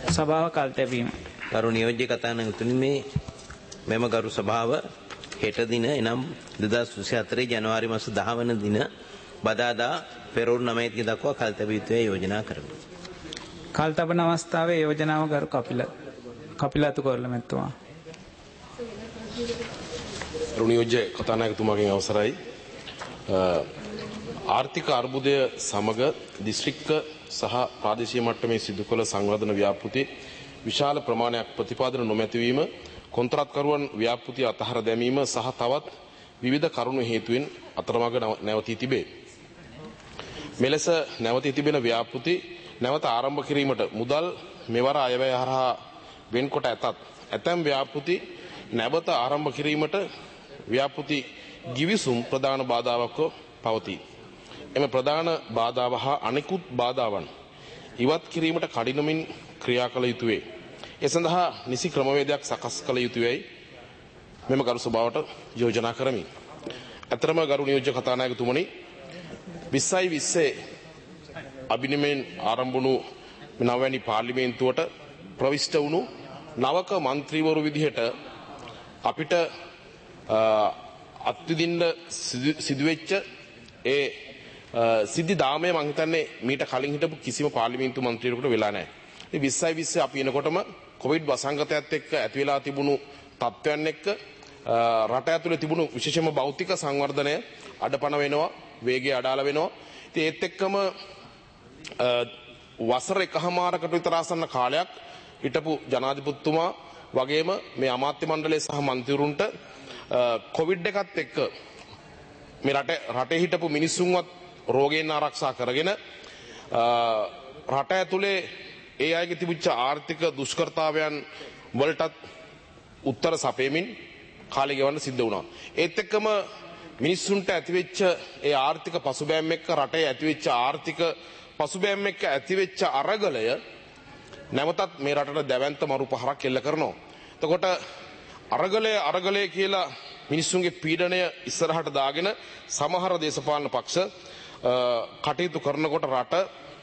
සභාව කල් තැබීම. ගරු නියෝජ්‍ය කතානායකතුනි මෙම ගරු සභාව හෙට දින එනම් 2024 ජනවාරි මාස 10 වන දින බදාදා පෙරවරු 9 දක්වා කල් තැබිය යුතුයි යෝජනා කරමු. කල් තබන අවස්ථාවේ යෝජනාව ගරු කපිලතු කොරළමැතිතුමා. ගරු නියෝජ්‍ය කතානායකතුමාගෙන් අවසරයි. ආර්ථික අර්බුදය සමග දිස්ත්‍රික්ක සහ ප්‍රාදේශීය මට්ටමේ සිදු කළ සංවර්ධන ව්‍යාපෘති විශාල ප්‍රමාණයක් ප්‍රතිපාදන නොමැතිවීම, කොන්ත්‍රාත්කරුවන් ව්‍යාපෘතිය අතහර දැමීම සහ තවත් විවිධ කරුණු හේතුවෙන් අතරමඟ නැවතී තිබේ. මෙලෙස නැවතී තිබෙන ව්‍යාපෘති නැවත ආරම්භ කිරීමට මුදල් මෙවර අයවැය හරහා වෙන්කොට ඇතත් ඇතැම් ව්‍යාපෘති නැවත ආරම්භ කිරීමට ව්‍යාපෘති ගිවිසුම් ප්‍රධාන බාධාවක් පවතී. එම ප්‍රධාන බාධාව හා අනෙකුත් බාධාවන් ඉවත් කිරීමට කඩිනමින් ක්‍රියා කළ යුතු වේ. ඒ සඳහා නිසි ක්‍රමවේදයක් සකස් කළ යුතුයයි මෙම ගරු සභාවට යෝජනා කරමි. අතරම ගරු නියෝජ්‍ය කතානායකතුමනි 2020 අභිනමයෙන් ආරම්භ වුණු නවවැනි පාර්ලිමේන්තුවට ප්‍රවිෂ්ඨ වුණු නවක මන්ත්‍රීවරු විදිහට අපිට අත්විඳින්න සිදුවෙච්ච ඒ සිද්ධි දාමය මං හිතන්නේ මීට කලින් හිටපු කිසිම පාර්ලිමේන්තු මන්ත්‍රීවරයෙකුට වෙලා නැහැ. ඉතින් 2020 අපි එනකොටම කොවිඩ් වසංගතයත් එක්ක ඇති වෙලා තිබුණු තත්ත්වයන් එක්ක රට ඇතුලේ තිබුණු විශේෂම භෞතික සංවර්ධනය අඩපණ වෙනවා, වේගය අඩාල වෙනවා. ඉතින් ඒත් එක්කම වසර එකහමාරකට විතර ආසන්න කාලයක් හිටපු ජනාධිපතිතුමා වගේම මේ අමාත්‍ය මණ්ඩලය සහ මන්ත්‍රීවරුන්ට කොවිඩ් එකත් එක්ක මේ රටේ හිටපු මිනිස්සුන්වත් රෝගයෙන් ආරක්ෂා කරගෙන රට ඇතුලේ ඒ අයගේ තිබුච්ච ආර්ථික දුෂ්කරතාවයන් වලටත් උත්තර සපයමින් කාලය ගෙවන්න සිද්ධ වුණා. ඒත් එක්කම මිනිස්සුන්ට ඇතිවෙච්ච ඒ ආර්ථික පසුබෑම් එක්ක රටේ ඇතිවෙච්ච ආර්ථික පසුබෑම් එක්ක ඇතිවෙච්ච අරගලය නැවතත් මේ රටට දැවැන්ත මරු පහරක් එල්ල කරනවා. එතකොට අරගලය කියලා මිනිස්සුන්ගේ පීඩනය ඉස්සරහට දාගෙන සමහර දේශපාලන පක්ෂ කටයුතු කරනකොට රට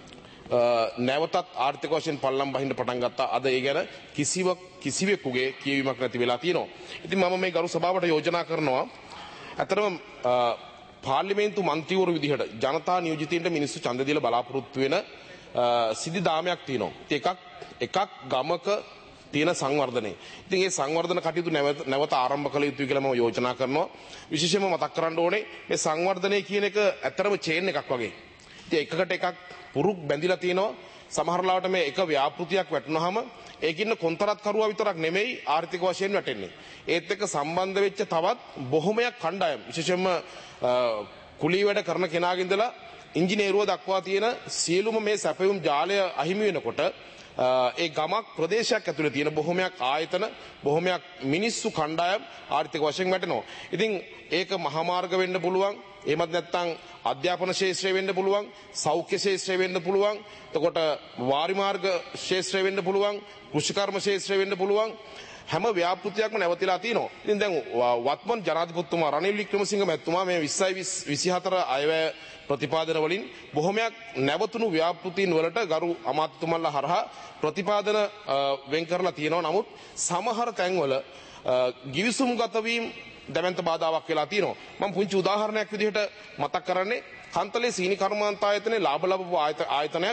නැවතත් ආර්ථික වශයෙන් පල්ලම් බහින්න පටන් ගත්තා. අද ඒ ගැන කිසිවෙකුගේ කියවීමක් නැති වෙලා තියෙනවා. ඉතින් මම මේ ගරු සභාවට යෝජනා කරනවා අතරම පාර්ලිමේන්තු මන්ත්‍රීවරු විදිහට ජනතා නියෝජිතයින්ට මිනිස්සු ඡන්ද දීලා බලාපොරොත්තු වෙන සිද්ධි දාමයක් තියෙනවා. එකක් ගමක තියෙන සංවර්ධනය. ඉතින් මේ සංවර්ධන කටයුතු නැවත ආරම්භ කළ යුතුයි කියලා මම යෝජනා කරනවා. විශේෂයෙන්ම මතක් කරන්න ඕනේ මේ සංවර්ධනය කියන එක ඇත්තරම චේන් එකක් වගේ. ඉතින් එකකට එකක් පුරුක් බැඳිලා තියෙනවා. සමහර ලාවට මේ එක ව්‍යාපෘතියක් වැටුනහම ඒකින්න කොන්ත්‍රාත්කරුවා විතරක් නෙමෙයි ආර්ථික වශයෙන් වැටෙන්නේ. ඒත් එක්ක සම්බන්ධ වෙච්ච තවත් බොහොමයක් කණ්ඩායම් විශේෂයෙන්ම කුලී වැඩ කරන කෙනාගේ ඉඳලා ඉංජිනේරුව දක්වා තියෙන සියලුම මේ සැපයුම් ජාලය අහිමි වෙනකොට ඒ ගමක් ප්‍රදේශයක් ඇතුලේ තියෙන බොහොමයක් ආයතන බොහොමයක් මිනිස්සු කණ්ඩායම් ආර්ථික වශයෙන් වැටෙනවා. ඉතින් ඒක මහා මාර්ග වෙන්න පුළුවන්. එහෙමත් නැත්නම් අධ්‍යාපන ශාස්ත්‍රය වෙන්න පුළුවන්, සෞඛ්‍ය ශාස්ත්‍රය වෙන්න පුළුවන්, එතකොට වාරි මාර්ග ශාස්ත්‍රය වෙන්න පුළුවන්, කෘෂිකර්ම ශාස්ත්‍රය වෙන්න පුළුවන්. හැම ව්‍යාපෘතියක්ම නැවතිලා තියෙනවා. ඉතින් දැන් වත්මන් ජනාධිපතිතුමා රනිල් වික්‍රමසිංහ මැතිතුමා මේ 2024 අයවැය ප්‍රතිපාදන වලින් බොහොමයක් නැවතුණු ව්‍යාපෘතීන් වලට ගරු අමාත්‍යතුමන්ලා හරහා ප්‍රතිපාදන වෙන් කරලා තියෙනවා. නමුත් සමහර තැන්වල ගිවිසුම්ගත වීම දැවැන්ත බාධාවක් වෙලා තියෙනවා. මම පුංචි උදාහරණයක් විදිහට මතක් කරන්නේ කන්තලේ සීනි කර්මාන්ත ආයතනයේ ලාභ ලබපු ආයතනයක්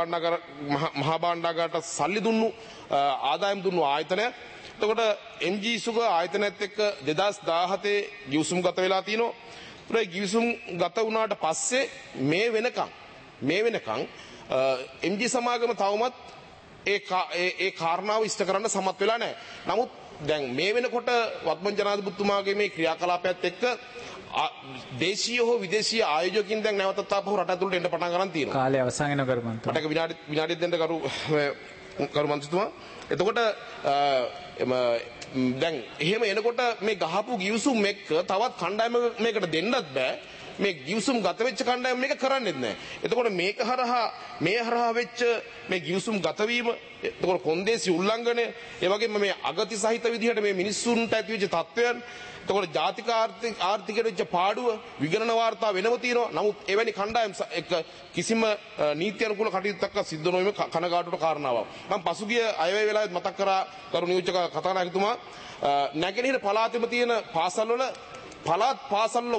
මහා භාණ්ඩාගාරට සල්ලි දුන්නු ආදායම් දුන්නු ආයතනයක්. එතකොට MG සුග ආයතනයත් එක්ක 2017 ගිවිසුම් ගත වෙලා තිනවා. ඒ ගිවිසුම් ගත වුණාට පස්සේ මේ වෙනකන් MG සමාගම තවමත් ඒ කාරණාව ඉෂ්ට කරන්න සමත් වෙලා නැහැ. නමුත් දැන් මේ වෙනකොට වත්මන් ජනාධිපතිතුමාගේ මේ ක්‍රියාකලාපයත් එක්ක දේශීය හෝ විදේශීය ආයෝජකයින් දැන් නැවතත් ආපහු රට ඇතුළට එන්න පටන් ගන්න තියෙනවා. කාලය අවසන් වෙන කරුමන්ත. මට විනාඩියක් දෙන්න කරු මන්ත්‍රීතුමා. එතකොට දැන් එහෙම එනකොට මේ ගහපු ගිවිසුම් එක්ක තවත් කණ්ඩායම මේකට දෙන්නත් බෑ. මේ ගිවිසුම් ගත වෙච්ච කණ්ඩායම මේක කරන්නේත් නැහැ. එතකොට මේක හරහා මේ හරහා වෙච්ච මේ ගිවිසුම් ගතවීම එතකොට කොන්දේසි උල්ලංඝනය ඒ වගේම මේ අගති සහිත විදිහට මේ මිනිස්සුන්ට ඇති වෙච්ච තත්ත්වයන් එතකොට ජාතික ආර්ථිකයට වෙච්ච පාඩුව විගණන වාර්තා වෙනම තියෙනවා. නමුත් එවැනි කණ්ඩායම් එක්ක කිසිම නීති අනුකූල කටයුත්තක් සිද්ධ නොවීම කනගාටුවට කාරණාවක්. මම පසුගිය අයවැය වෙලාවෙත් මතක් කරා කරු නියෝජක කතානායකතුමා නැගෙනහිර පළාතෙම තියෙන පාසල්වල පළාත් පාසල්වල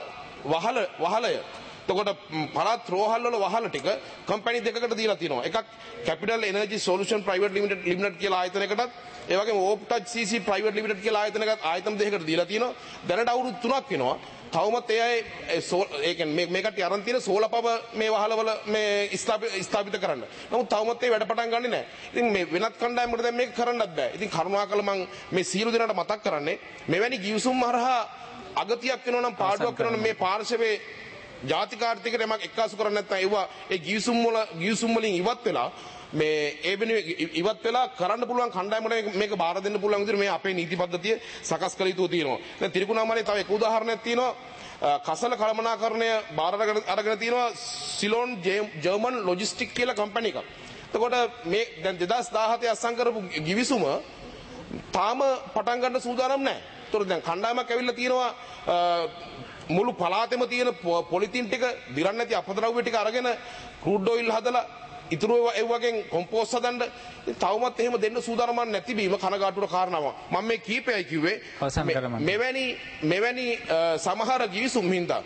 වහලය එතකොට පළාත් රෝහල් වල වහල ටික කම්පැනි දෙකකට දීලා තියෙනවා. එකක් capital energy solution private limited කියලා ආයතනයකටත් ඒ වගේම ඕප්ටච් සීසී ප්‍රයිවට් ලිමිටඩ් කියලා ආයතනයකට ආයතන දෙකකට දීලා තියෙනවා. දැනට අවුරුදු 3ක් වෙනවා. තවමත් ඒ අය ඒ කියන්නේ මේ කට්ටිය අරන් තියෙන සෝලර් පවර් මේ වහලවල මේ ස්ථාපිත කරන්න. නමුත් තවමත් ඒ වැඩ පටන් ගන්නෙ නැහැ. ඉතින් මේ වෙනත් කණ්ඩායමකට දැන් මේක කරන්නත් බෑ. ඉතින් කරුණාකර මම මේ සියලු දෙනාට මතක් කරන්නේ මෙවැනි ගිවිසුම් හරහා අගතියක් වෙනවා නම් පාඩුවක් වෙනවා නම් මේ පාර්ශවයේ ජාතික ආර්ථිකයට යමක් එක්කාසු කරන්නේ නැත්නම් ඒවා ඒ ගිවිසුම් වලින් ඉවත් වෙලා මේ ඒ වෙනුවෙන් ඉවත් වෙලා කරන්න පුළුවන් කණ්ඩායමකට මේක බාර දෙන්න පුළුවන් විදිහට මේ අපේ නීති පද්ධතිය සකස් කළ යුතු තියෙනවා. දැන් තිරිකුණාමලේ තව එක උදාහරණයක් තියෙනවා. කසල කළමනාකරණය බාර අරගෙන තියෙනවා සිලෝන් ජර්මන් ලොජිස්ටික් කියලා කම්පැනි එකක්. එතකොට මේ දැන් 2017 අස්සම් කරපු ගිවිසුම තාම පටන් ගන්න සූදානම් නැහැ. ඒතකොට දැන් කණ්ඩායමක් ඇවිල්ලා තියෙනවා මුළු පළාතෙම තියෙන පොලිතින් ටික දිරන්න නැති අපද්‍රව්‍ය ටික අරගෙන ක්‍රූඩ් ඔයිල් හදලා ඉතුරු ඒ වගේ කොම්පෝස්ට් හදන්න තවමත් එහෙම දෙන්න සූදානම් නැති බීම කනගාටුවට කාරණාවක්. මම මේ කීපයයි කිව්වේ මෙවැනි සමහර ගිවිසුම් හින්දා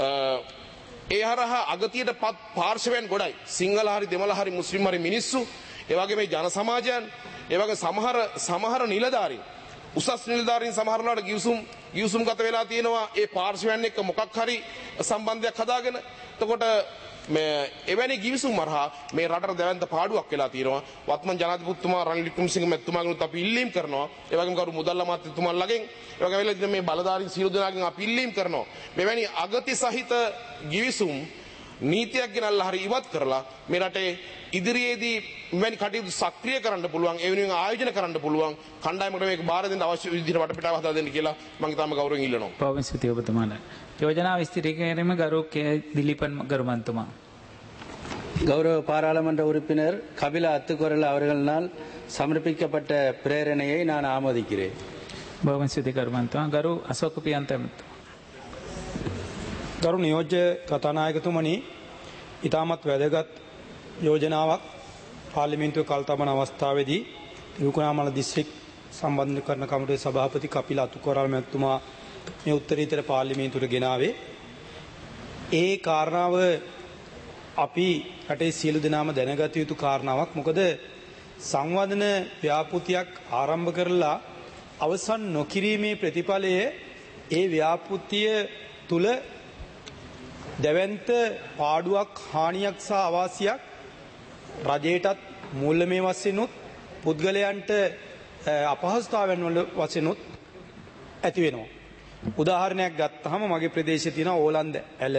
ඒ හරහා අගතියට පත් පාර්ශවයන් ගොඩයි. සිංහල හරි දෙමළ හරි මුස්ලිම් හරි මිනිස්සු ඒ වගේ මේ ජන සමාජයන් ඒ වගේ සමහර නිලධාරීන් උසස් නිලධාරීන් සමහරලාට ගිවිසුම් ගත වෙලා තියෙනවා ඒ පාර්ශවයන් එක්ක මොකක් හරි සම්බන්ධයක් හදාගෙන. එතකොට මේ එවැනි ගිවිසුම් හරහා මේ රටට දැවැන්ත පාඩුවක් වෙලා තියෙනවා. වත්මන් ජනාධිපතිතුමා රනිල් වික්‍රමසිංහ මැතිතුමාගෙනුත් අපි ඉල්ලීම් කරනවා. ඒ වගේම කරු මුදල්ල අමාත්‍යතුමාලගෙන් ඒ වගේම වෙලා මේ බලධාරීන් සියලු දෙනාගෙන් අපි ඉල්ලීම් කරනවා. මෙවැනි අගති සහිත ගිවිසුම් නීතියක් ගෙනල්ලා හරි ඉවත් කරලා මේ රටේ ඉදිරියේදී මෙවැනි කටයුතු සක්‍රිය කරන්න පුළුවන් ඒ වෙනුවෙන් ආයෝජන කරන්න පුළුවන් කණ්ඩායමකට මේක බාර දෙන්න අවශ්‍ය විදිහට වටපිටාව හදා දෙන්න කියලා මම ඊටම ගෞරවයෙන් ඉල්ලනවා. පවන්සිති ඔබතුමාට யோஜனா விஸ்திரீகரிම ගරු திலீபன் கருமந்துமா. கௌரவ பாராளுமன்ற உறுப்பினர் கபில அத்துக்குரல் அவர்களால் சமர்ப்பிக்கப்பட்ட பிரேரணையை நான் ஆமோதிக்கிறேன். பவன்சிதி கருமந்துமா ගරු අශෝක පියන්තමත්. ගරු නියෝජ්‍ය කතානායකතුමනි ඉතාමත් වැදගත් යෝජනාවක් පාර්ලිමේන්තුවේ කල් තබන අවස්ථාවේදී තිරුකුණාමල දිස්ත්‍රික් සම්බන්ධීකරණ කමිටුවේ සභාපති කපිල අතුකොරල් මැතිතුමා මේ උත්තරීතර පාර්ලිමේන්තුවට ගෙනාවේ. ඒ කාරණාව අපි රටේ සියලු දෙනාම දැනගත යුතු කාරණාවක්. මොකද සංවර්ධන ව්‍යාපෘතියක් ආරම්භ කරලා අවසන් නොකිරීමේ ප්‍රතිඵලය ඒ ව්‍යාපෘතිය තුල දැවැන්ත පාඩුවක් හානියක් සහ අවාසියක් රජයටත් මූල්‍යමය වශයෙන්ුත් පුද්ගලයන්ට අපහසුතාවයන් වල වශයෙන්ුත් ඇති වෙනවා. උදාහරණයක් ගත්තහම මගේ ප්‍රදේශයේ තියෙන ඕලන්ද ඇල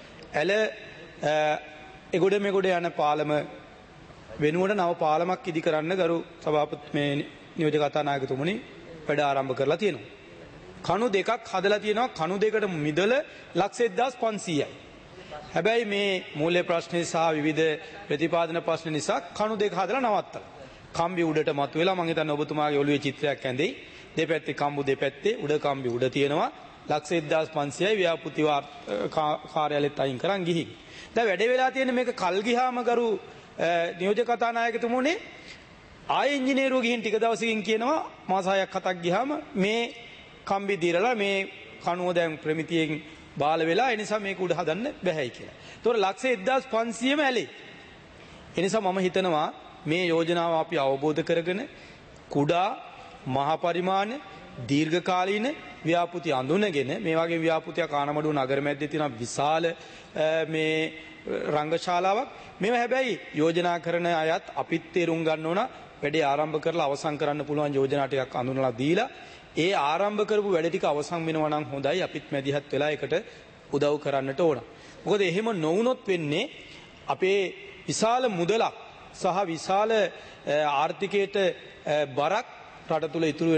එගොඩ මෙගොඩ යන පාලම වෙනුවට නව පාලමක් ඉදි කරන්න ගරු සභාපති මේ නියෝජක කතානායකතුමනි වැඩ ආරම්භ කරලා තියෙනවා. කණු දෙකක් හදලා තියෙනවා. කණු දෙකට මිදල ලක්ෂ 1500යි. හැබැයි මේ මූල්‍ය ප්‍රශ්නේ සහ විවිධ ප්‍රතිපාදන ප්‍රශ්න නිසා කණු දෙක හදලා නවත්තලා. කම්බි උඩට මතුවෙලා මම හිතන්නේ ඔබතුමාගේ ඔළුවේ චිත්‍රයක් ඇඳෙයි. දෙපැත්තේ කම්බු දෙපැත්තේ උඩ කම්බි උඩ තියෙනවා. ලක්ෂ 1500යි ව්‍යාපෘති කාර්යාලෙත් අයින් කරන් ගිහින්. දැන් වැඩ වෙලා තියෙන මේක කල් ගියාම ගරු නියෝජක කතානායකතුමුනේ ආයෙ ඉංජිනේරුවෝ ගිහින් ටික දවසකින් කියනවා මාස 6ක් 7ක් ගියාම මේ කම්බි දිරලා මේ කණුව දැන් ප්‍රමිතියෙන් බාල වෙලා ඒ නිසා මේක උඩ හදන්න බැහැයි කියලා. ඒතකොට ලක්ෂ 1500ම ඇලේ. ඒ නිසා මම හිතනවා මේ යෝජනාව අපි අවබෝධ කරගෙන කුඩා මහ පරිමාණ දීර්ඝකාලීන ව්‍යාපෘති අඳුනගෙන මේ වගේ ව්‍යාපෘතියක් ආනමඩුව නගර මැද්දේ තියෙන විශාල මේ රංගශාලාවක් මේවා හැබැයි යෝජනා කරන අයත් අපිත් තේරුම් ගන්න ඕන වැඩේ ආරම්භ කරලා අවසන් කරන්න පුළුවන් යෝජනා ටිකක් අඳුනලා දීලා ඒ ආරම්භ කරපු වැඩ ටික අවසන් වෙනවා නම් හොඳයි. අපිත් මැදිහත් වෙලා ඒකට උදව් කරන්නට ඕන. මොකද එහෙම නොවුනොත් වෙන්නේ අපේ විශාල මුදලක් සහ විශාල ආර්ථිකයට බරක් රට තුල ඉතුරු වෙනවා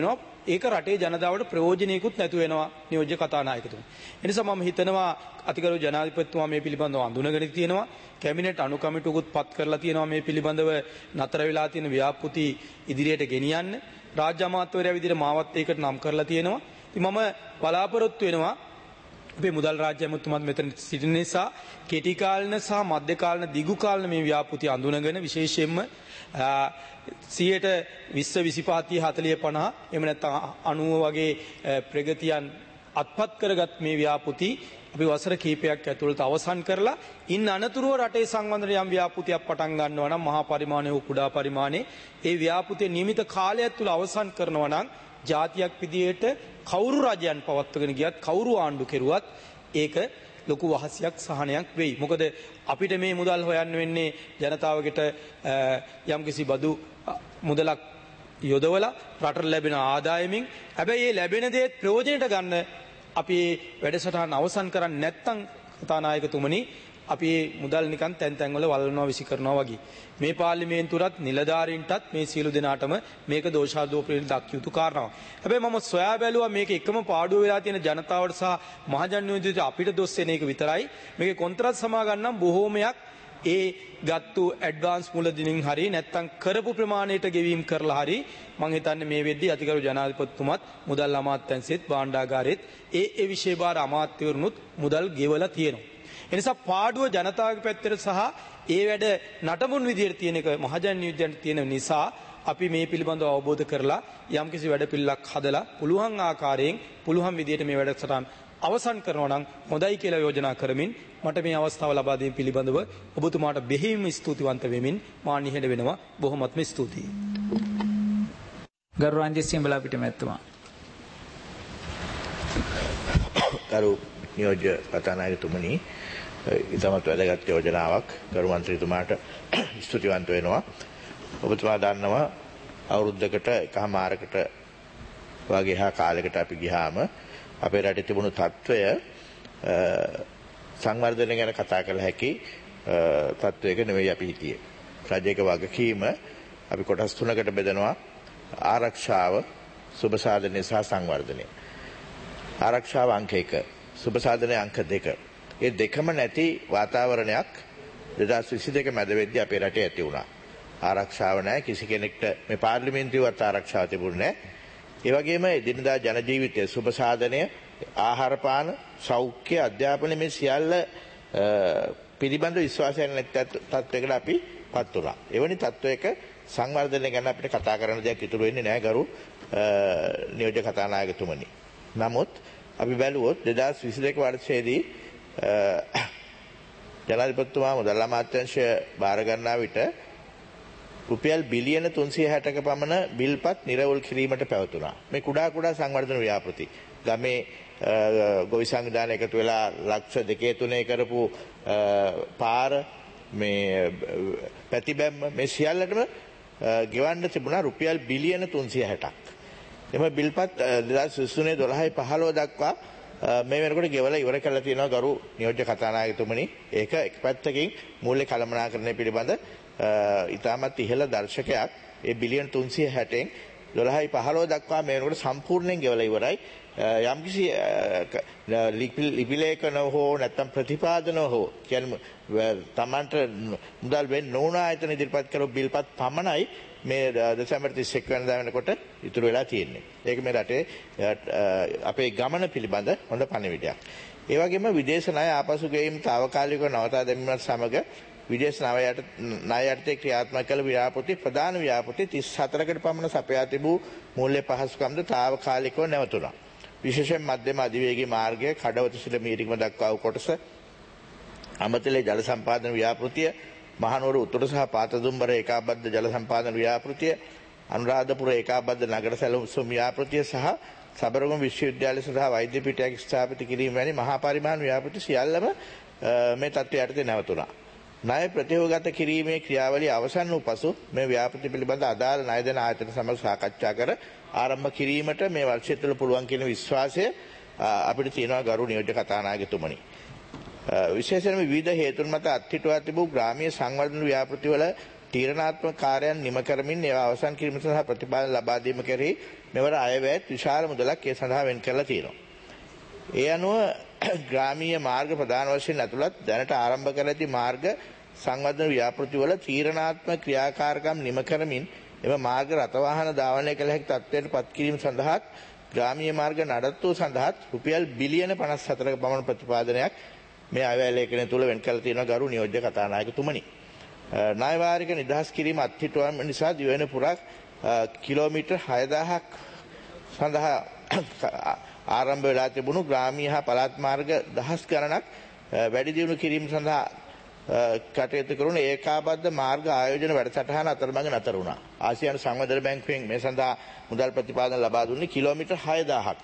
ඒක රටේ ජනතාවට ප්‍රයෝජනයකුත් නැතු වෙනවා නියෝජ්‍ය කතානායකතුමනි. ඒ නිසා මම හිතනවා අතිගරු ජනාධිපතිතුමා මේ පිළිබඳව අඳුනගෙන තියෙනවා. කැබිනට් අනුකමිටුකුත් පත් කරලා තියෙනවා මේ පිළිබඳව නතර වෙලා තියෙන ව්‍යාපෘති ඉදිරියට ගෙනියන්න. රාජ්‍ය අමාත්‍යවරයා විදිහට මාවත් ඒකට නම් කරලා තියෙනවා. ඉතින් මම බලාපොරොත්තු වෙනවා අපේ මුදල් රාජ්‍ය අමාත්‍යතුමාත් මෙතන සිටින නිසා කෙටි කාලන සහ මධ්‍ය කාලන දිගු කාලන මේ ව්‍යාපෘති අඳුනගෙන විශේෂයෙන්ම 100ට 20 25 40 50 එහෙම නැත්නම් 90 වගේ ප්‍රගතියන් අත්පත් කරගත් මේ ව්‍යාපෘති අපි වසර කිහිපයක් ඇතුළත අවසන් කරලා ඉන් අනතුරුව රටේ සංවර්ධන යම් ව්‍යාපෘතියක් පටන් ගන්නවා නම් මහා පරිමාණයේ කුඩා පරිමාණයේ ඒ ව්‍යාපෘතිය නියමිත කාලය තුළ අවසන් කරනවා නම් ජාතියක් විදියට කවුරු රජයන් පවත්වගෙන ගියත් කවුරු ආණ්ඩු කෙරුවත් ඒක ලොකු වහසයක් සහනයක් වෙයි. මොකද අපිට මේ මුදල් හොයන්න වෙන්නේ ජනතාවකට යම්කිසි බදු මුදලක් යොදවලා රටට ලැබෙන ආදායමින්. හැබැයි මේ ලැබෙන දේ ප්‍රයෝජනට ගන්න අපි වැඩසටහන අවසන් කරන්නේ නැත්නම් කතානායකතුමනි අපි මුදල් නිකන් තැන් තැන් වල වළනවා විසි කරනවා වගේ. මේ පාර්ලිමේන්තුවත් නිලධාරීන්ටත් මේ සියලු දෙනාටම මේක දෝෂාරෝපණයට දක් යුතු කාරණාවක්. හැබැයි මම සොයා බැලුවා මේක එකම පාඩුව වෙලා තියෙන ජනතාවට සහ මහජන නියෝජිත අපිට දොස් වෙන එක විතරයි. මේකේ කොන්ත්‍රාත් සමා ගන්නම් බොහෝමයක් ඒ ගත්තු ඇඩ්වාන්ස් මුලදීන් හරි නැත්නම් කරපු ප්‍රමාණයට ගෙවීම් කරලා හරි මම හිතන්නේ මේ වෙද්දී අතිගරු ජනාධිපතිතුමත් මුදල් අමාත්‍යාංශෙත් භාණ්ඩාගාරෙත් ඒ විෂය බාර අමාත්‍යවරුනුත් මුදල් ගෙවලා තියෙනවා. එනිසා පාඩුව ජනතාවගේ පැත්තට සහ ඒ වැඩ නටමුන් විදියට තියෙන එක මහජන නියෝජනට තියෙන නිසා අපි මේ පිළිබඳව අවබෝධ කරලා යම්කිසි වැඩ පිළිලක් හදලා පුළුවන් ආකාරයෙන් පුළුවන් විදියට මේ වැඩසටහන අවසන් කරනවා නම් හොඳයි කියලා යෝජනා කරමින් මට මේ අවස්ථාව ලබා දීම පිළිබඳව ඔබතුමාට බෙහෙවින්ම ස්තුතිවන්ත වෙමින් මා නිහඬ වෙනවා. බොහොමත්ම ස්තුතියි. ගරු රංජිත් සියඹලා පිට මැතිතුමා. ගරු නියෝජ්‍ය කතානායකතුමනි ඉතාමත් වැදගත් යෝජනාවක් ගරු මන්ත්‍රීතුමාට ස්තුතිවන්ත වෙනවා. ඔබතුමා දන්නවා අවුරුද්දකට එකමාරකට වගේ හා කාලයකට අපි ගියාම අපේ රටේ තිබුණු තත්ත්වය සංවර්ධනය ගැන කතා කළ හැකි තත්ත්වයක නෙවෙයි අපි හිටියේ. රජයක වගකීම අපි කොටස් තුනකට බෙදනවා. ආරක්ෂාව, සුබ සාධනය සහ සංවර්ධනය. ආරක්ෂාව අංක 1, සුබ සාධනය අංක 2. ඒ දෙකම නැති වාතාවරණයක් 2022 මැද වෙද්දී අපේ රටේ ඇති වුණා. ආරක්ෂාව නැහැ. කිසි කෙනෙක්ට මේ පාර්ලිමේන්තුවේවත් ආරක්ෂාව තිබුණේ නැහැ. ඒ වගේම එදිනදා ජන ජීවිතයේ සුබ සාධනය, ආහාර පාන, සෞඛ්‍ය, අධ්‍යාපන මේ සියල්ල පිළිබඳ විශ්වාසයක් නැති තත්ත්වයකට අපි පත් වුණා. එවැනි තත්ත්වයක සංවර්ධනය ගැන අපිට කතා කරන්න දෙයක් ඉතුරු වෙන්නේ නැහැ ගරු නියෝජ්‍ය කතානායකතුමනි. නමුත් අපි බැලුවොත් 2022 වර්ෂයේදී ජනාධිපතිතුමා මුදල් අමාත්‍යාංශය බාර ගන්නා විට රුපියල් බිලියන 360ක පමණ බිල්පත් නිරවුල් කිරීමට පැවතුණා. මේ කුඩා කුඩා සංවර්ධන ව්‍යාපෘති. ගමේ ගොවි සංවිධාන එකතු වෙලා ලක්ෂ 2-3 කරපු පාර මේ පැතිබැම්ම මේ සියල්ලටම ගෙවන්න තිබුණා රුපියල් බිලියන 360ක්. එම බිල්පත් 2023 12 15 දක්වා මේ වෙනකොට ගෙවලා ඉවර කරලා තියෙනවා ගරු නියෝජ්‍ය කතානායකතුමනි. ඒක එක පැත්තකින් මූල්‍ය කළමනාකරණය පිළිබඳ ඉතාමත් ඉහළ දර්ශකයක්. ඒ බිලියන 360න් 12-15 දක්වා මේ වෙනකොට සම්පූර්ණයෙන් ගෙවලා ඉවරයි. යම්කිසි ලිපිලේඛන හෝ නැත්නම් ප්‍රතිපාදන හෝ කියන්නේ තමන්ට මුදල් වෙන්න නොවන ආයතන ඉදිරිපත් කරපු බිල්පත් පමණයි මේ දෙසැම්බර් 31 වෙනිදා වෙනකොට ඉතුරු වෙලා තියෙන්නේ. ඒක මේ රටේ අපේ ගමන පිළිබඳ හොඳ පණිවිඩයක්. ඒ වගේම විදේශ ණය ආපසු ගෙවීම తాවකාලිකව නවතා දැමීමත් සමග විදේශ ණය යටතේ ක්‍රියාත්මක කළ ව්‍යාපෘති ප්‍රධාන ව්‍යාපෘති 34කට පමණ සපයා තිබූ මූල්‍ය පහසුකම්ද తాවකාලිකව නැවතුණා. විශේෂයෙන් මධ්‍යම අධිවේගී මාර්ගය කඩවත සිට මීරිගම දක්වා වූ කොටස, අමතලේ ජල සම්පාදන ව්‍යාපෘතිය, මහනුවර උතුර සහ පාතදුම්බර ඒකාබද්ධ ජල සම්පාදන ව්‍යාපෘතිය, අනුරාධපුර ඒකාබද්ධ නගර සැලසුම් ව්‍යාපෘතිය සහ සබරගම විශ්වවිද්‍යාලය සඳහා වෛද්‍ය පීඨයක් ස්ථාපිත කිරීම වැනි මහා පරිමාණ ව්‍යාපෘති සියල්ලම මේ තත්ත්වයට යටතේ නැවතුණා. ණය ප්‍රතිවගත කිරීමේ ක්‍රියාවලිය අවසන් වූ පසු මේ ව්‍යාපෘති පිළිබඳ අදාළ ණය දෙන ආයතන සමග සාකච්ඡා කර ආරම්භ කිරීමට මේ වර්ෂය තුළ පුළුවන් කියන විශ්වාසය අපිට තියෙනවා ගරු නියෝජ්‍ය කතානායකතුමනි. විශේෂයෙන්ම විවිධ හේතුන් මත අත්හිටුවා තිබූ ග්‍රාමීය සංවර්ධන ව්‍යාපෘතිවල තීරණාත්මක කාර්යයන් නිම කරමින් ඒවා අවසන් කිරීම සඳහා ප්‍රතිපාදන ලබා දීම කෙරෙහි මෙවර අයවැයත් විශාල මුදලක් ඒ සඳහා වෙන් කරලා තියෙනවා. ඒ අනුව ග්‍රාමීය මාර්ග ප්‍රධාන වශයෙන් ඇතුළත් දැනට ආරම්භ කර ඇති මාර්ග සංවර්ධන ව්‍යාපෘතිවල තීරණාත්මක ක්‍රියාකාරකම් නිම කරමින් එම මාර්ග රථවාහන ධාවනය කළ හැකි තත්ත්වයට පත් කිරීම සඳහා ග්‍රාමීය මාර්ග නඩත්තුව සඳහා රුපියල් බිලියන 54ක පමණ ප්‍රතිපාදනයක් මේ අයවැය ලේඛනය තුල වෙන් කරලා තියෙනවා ගරු නියෝජ්‍ය කතානායකතුමනි. ණය වාරික නිදහස් කිරීම අත්හිටුවීම නිසා දිවයින පුරා කිලෝමීටර් 6000ක් සඳහා ආරම්භ වෙලා තිබුණු ග්‍රාමීය හා පළාත් මාර්ග දහස් ගණනක් වැඩි දියුණු කිරීම සඳහා කටයුතු කරන ඒකාබද්ධ මාර්ග ආයෝජන වැඩසටහන අතරමඟ නතර වුණා. ආසියානු සංවර්ධන බැංකුවෙන් මේ සඳහා මුදල් ප්‍රතිපාදන ලබා දුන්නේ කිලෝමීටර් 6000ක්.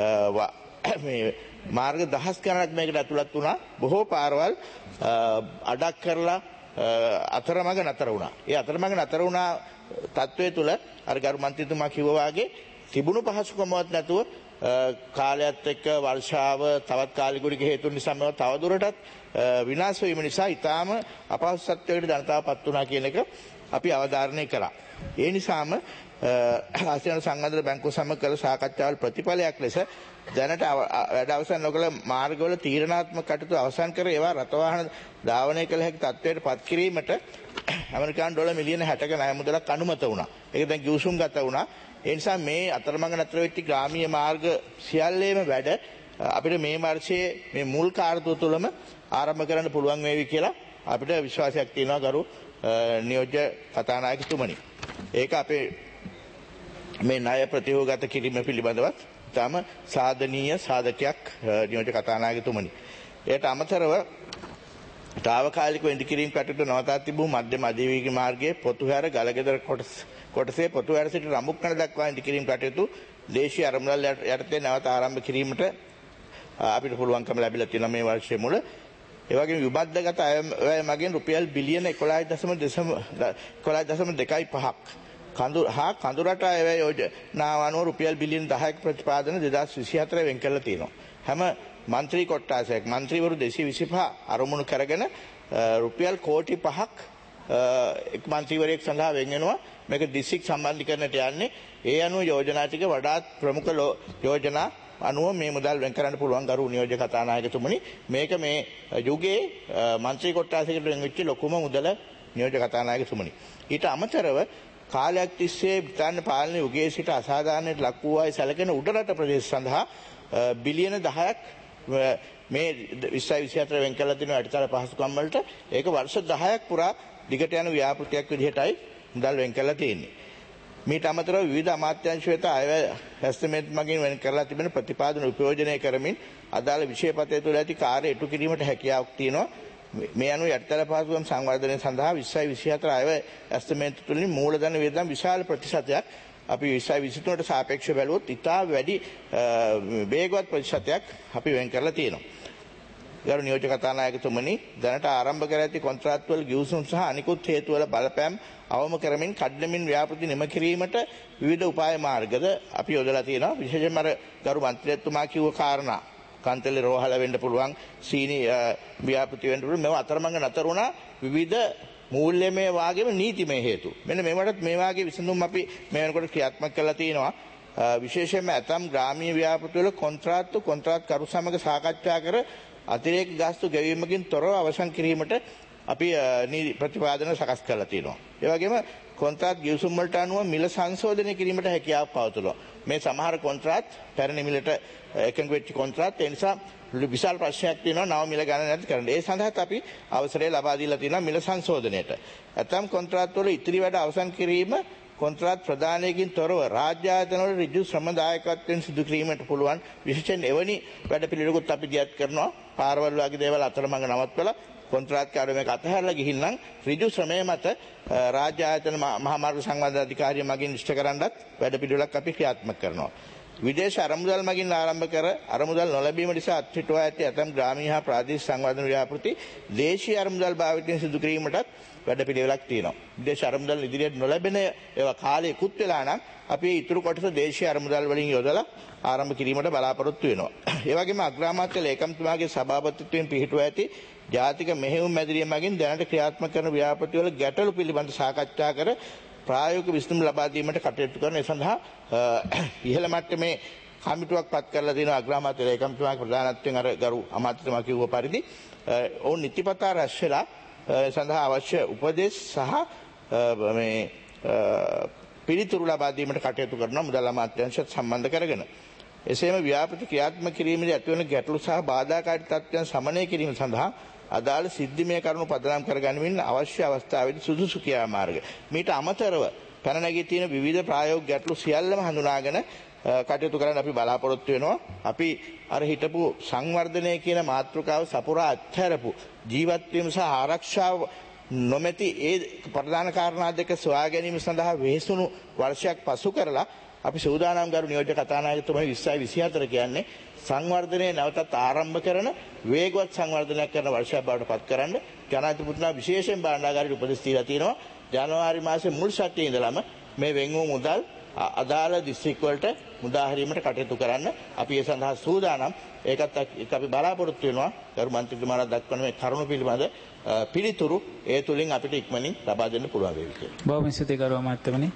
මේ මාර්ග දහස් ගණනක් මේකට ඇතුළත් වුණා. බොහෝ පාරවල් අඩක් කරලා අතරමඟ නතර වුණා. ඒ අතරමඟ නතර වුණා තත්වයේ තුල අර ගරු මන්ත්‍රීතුමා කිව්වා වගේ තිබුණු පහසුකමවත් නැතුව කාලයත් එක්ක වර්ෂාව තවත් කාලිකුරික හේතුන් නිසා මේවා තවදුරටත් විනාශ වීම නිසා ඊටාම අපහසුත්වයකට ජනතාවපත් වුණා කියන එක අපි අවධාරණය කළා. ඒ නිසාම ආසියානු සංවර්ධන බැංකුව සමග කළ සාකච්ඡාවල ප්‍රතිඵලයක් ලෙස දැනට වැඩ අවසන් නොකළ මාර්ගවල තීරණාත්මක කටයුතු අවසන් කර ඒවා රථවාහන ධාවනය කළ හැකි තත්ත්වයට පත් කිරීමට ඇමරිකානු ඩොලර් මිලියන 60ක ණය මුදලක් අනුමත වුණා. ඒක දැන් ගිවිසුම් ගත වුණා. ඒ නිසා මේ අතරමඟ නතර වෙච්ච ග්‍රාමීය මාර්ග සියල්ලේම වැඩ අපිට මේ වර්ෂයේ මේ මුල් කාර්යතුව තුළම ආරම්භ කරන්න පුළුවන් වේවි කියලා අපිට විශ්වාසයක් තියෙනවා ගරු නියෝජ්‍ය කතානායකතුමනි. ඒක අපේ මේ ණය ප්‍රතිහෝගත කිරීම පිළිබඳවත් තම සාධනීය සාධකයක් නියෝජ්‍ය කතානායකතුමනි. එයට අමතරව තාවකාලිකව ඉදි කිරීම කටයුතු නවතා තිබූ මධ්‍යම අධිවේගී මාර්ගයේ පොතුහැර ගලගෙදර කොටසේ පොතුහැර සිට රඹුක්කන දක්වා ඉදි කිරීම කටයුතු දේශීය අරමුදල් යටතේ නැවත ආරම්භ කිරීමට අපිට පුළුවන්කම ලැබිලා තියෙනවා මේ වර්ෂයේ මුල. ඒ වගේම විබද්ධගත අයවැය මගින් රුපියල් බිලියන 11.25ක් කඳුරට අයවැය යෝජනාව අනුව රුපියල් බිලියන 10ක ප්‍රතිපාදන 2024 වෙන් කරලා තියෙනවා. හැම මන්ත්‍රී කොට්ටාසයක් මන්ත්‍රීවරු 225 අරමුණු කරගෙන රුපියල් කෝටි 5ක් එක් මන්ත්‍රීවරයෙක් සඳහා වෙන් වෙනවා. මේක දිස්ත්‍රික් සම්බන්ධීකරණයට යන්නේ. ඒ අනුව යෝජනා ටික වඩාත් ප්‍රමුඛ යෝජනා අනුව මේ මුදල් වෙන් කරන්න පුළුවන් ගරු නියෝජ්‍ය කතානායකතුමනි. මේක මේ යුගයේ මන්ත්‍රී කොට්ටාසයකට වෙන් වෙච්ච ලොකුම මුදල නියෝජ්‍ය කතානායකතුමනි. ඊට අමතරව කාලයක් තිස්සේ බ්‍රිතාන්‍ය පාලන යුගයේ සිට අසාධාරණයට ලක් වූ අය සැලකෙන උඩරට ප්‍රදේශ සඳහා බිලියන 10ක් මේ 2024 වෙන් කළ දින අඩිතල පහසුකම් වලට ඒක වර්ෂ 10ක් පුරා දිගට යන ව්‍යාපෘතියක් විදිහටයි මුදල් වෙන් කරලා තියෙන්නේ. මීට අමතරව විවිධ අමාත්‍යාංශ වෙත අයවැය ඇස්ටිමේට් මගින් වෙන් කරලා තිබෙන ප්‍රතිපාදන උපයෝජනය කරමින් අදාළ විෂයපතය තුළ ඇති කාර්ය ඉටු කිරීමට හැකියාවක් තියෙනවා. මේ අනුව යටිතල පහසුකම් සංවර්ධනය සඳහා 2024 අයවැය ඇස්ටිමේට් තුළින් මූලධන වියදම් විශාල ප්‍රතිශතයක් අපි 2023ට සාපේක්ෂව බැලුවොත් ඉතා වැඩි වේගවත් ප්‍රතිශතයක් අපි වෙන් කරලා තියෙනවා. ගරු නියෝජ්‍ය කතානායකතුමනි, දැනට ආරම්භ කර ඇති කොන්ත්‍රාත්වල ගිවිසුම් සහ අනිකුත් හේතුවල බලපෑම් අවම කරමින් කඩ්ඩමින් ව්‍යාපෘති නිම කිරීමට විවිධ උපාය මාර්ගද අපි යොදලා තියෙනවා. විශේෂයෙන්ම අර ගරු මන්ත්‍රීතුමා කිව්ව කාරණා කන්තලේ රෝහල වෙන්න පුළුවන්, සීනි ව්‍යාපෘති වෙන්න පුළුවන්, මේවා අතරමඟ නතර වුණා විවිධ මූල්‍යමය වාගේම නීතිමය හේතු. මෙන්න මේවටත් මේ වාගේ විසඳුම් අපි මේ වෙනකොට ක්‍රියාත්මක කරලා තියෙනවා. විශේෂයෙන්ම ඇතම් ග්‍රාමීය ව්‍යාපෘතිවල කොන්ත්‍රාත් කරු සමග සාකච්ඡා කර අතිරේක ගාස්තු ගෙවීමකින් තොරව අවසන් කිරීමට අපි ප්‍රතිපාදන සකස් කරලා තියෙනවා. ඒ වගේම කොන්ත්‍රාත් ගිවිසුම් වලට අනුව මිල සංශෝධනය කිරීමට හැකියාවක් පවතුනවා. මේ සමහර කොන්ත්‍රාත් පැරණි මිලට එකඟ වෙච්ච කොන්ත්‍රාත් ඒ නිසා විශාල ප්‍රශ්නයක් තියෙනවා නව මිල ගණන නැති කරන්න. ඒ සඳහාත් අපි අවසරය ලබා දීලා තියෙනවා මිල සංශෝධනයට. ඇතම් කොන්ත්‍රාත් වල ඉතිරි වැඩ අවසන් කිරීම කොන්ත්‍රාත් ප්‍රදානයකින් තොරව රාජ්‍ය ආයතනවල ඍජු ශ්‍රම දායකත්වයෙන් සිදු කිරීමට පුළුවන්. විශේෂයෙන් එවැනි වැඩ පිළිවෙලකුත් අපි දියත් කරනවා. පාරවල් වගේ දේවල් අතරමඟ නවත්වලා කොන්ත්‍රාත් කාර්යය මේක අතහැරලා ගිහින් නම් ඍජු ශ්‍රමය මත රාජ්‍ය ආයතන මහා මාර්ග සංවර්ධන අධිකාරිය මගින් ඉෂ්ට කරන්නත් වැඩ පිළිවෙලක් අපි ක්‍රියාත්මක කරනවා. විදේශ අරමුදල් මගින් ආරම්භ කර අරමුදල් නොලැබීම නිසා අත්හිටුවා ඇති ඇතම් ග්‍රාමීය හා ප්‍රාදේශීය සංවර්ධන ව්‍යාපෘති දේශීය අරමුදල් භාවිතයෙන් සිදු කිරීමටත් වැඩපිළිවෙලක් තියෙනවා. විදේශ අරමුදල් ඉදිරියට නොලැබෙන ඒවා කාලයකුත් වෙලා නම් අපි ඉතුරු කොටස දේශීය අරමුදල් වලින් යොදලා ආරම්භ කිරීමට බලාපොරොත්තු වෙනවා. ඒ වගේම අග්‍රාමාත්‍ය ලේකම්තුමාගේ සභාපතිත්වයෙන් පිහිටුවා ඇති ජාතික මෙහෙයුම් මැදිරිය මගින් දැනට ක්‍රියාත්මක කරන ව්‍යාපෘතිවල ගැටලු පිළිබඳ සාකච්ඡා කර ප්‍රායෝගික විසඳුම් ලබා දීමට කටයුතු කරන ඒ සඳහා ඉහළ මට්ටමේ කමිටුවක් පත් කරලා තියෙනවා අග්‍රාමාත්‍ය ලේකම්තුමාගේ ප්‍රධානත්වයෙන් අර ගරු අමාත්‍යතුමා කිව්ව පරිදි ඔවුන් නිතිපතා රැස් වෙලා සඳහා අවශ්‍ය උපදෙස් සහ මේ පිළිතුරු ලබා දීමට කටයුතු කරනවා මුදල් අමාත්‍යාංශයත් සම්බන්ධ කරගෙන. එසේම ව්‍යාපෘති ක්‍රියාත්මක කිරීමේදී ඇතිවන ගැටලු සහ බාධාකාරී තත්ත්වයන් සමනය කිරීම සඳහා අදාළ සිද්ධිමය කරුණු පදනම් කරගැනීමෙන් අවශ්‍ය අවස්ථාවේදී සුදුසු ක්‍රියාමාර්ග මීට අමතරව පැන නැගී තියෙන විවිධ ප්‍රායෝගික ගැටලු සියල්ලම හඳුනාගෙන කටයුතු කරන්න අපි බලාපොරොත්තු වෙනවා. අපි අර හිටපු සංවර්ධනය කියන මාතෘකාව සපුරා අත්හැරපු ජීවත් වීම සහ ආරක්ෂාව නොමැති ඒ ප්‍රධාන කාරණා දෙක සොයා ගැනීම සඳහා වෙහෙසුණු වර්ෂයක් පසු කරලා අපි සූදානම් ගරු නියෝජ්‍ය කතානායකතුමා 2024 කියන්නේ සංවර්ධනය නැවතත් ආරම්භ කරන වේගවත් සංවර්ධනයක් කරන වර්ෂයක් බවට පත් කරන්න ජනාධිපතිතුමා විශේෂයෙන් භාණ්ඩාගාරයට උපදෙස් දීලා තියෙනවා. ජනවාරි මාසයේ මුල් සතියේ ඉඳලම මේ වෙන් වූ මුදල් අදාළ දිස්ත්‍රික් වලට මුදා හැරීමට කටයුතු කරන්න අපි ඒ සඳහා සූදානම්. ඒකත් අපි බලාපොරොත්තු වෙනවා ගරු මන්ත්‍රීතුමාලා දක්වන මේ කරුණු පිළිබඳ පිළිතුරු ඒ තුලින් අපිට ඉක්මනින් ලබා දෙන්න පුළුවන් වේවි කියලා. බොහොම ස්තුතියි ගරු අමාත්‍යවනි.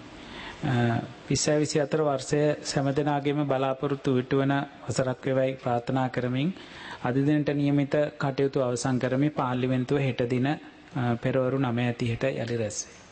2024 වර්ෂය සෑමදෙනාගේම බලාපොරොත්තු විටුවන වසරක් වේවායි ප්‍රාර්ථනා කරමින් අද දිනට නියමිත කටයුතු අවසන් කරමින් පාර්ලිමේන්තුව හෙට දින පෙරවරු 9:30ට යලි රැස් වේ.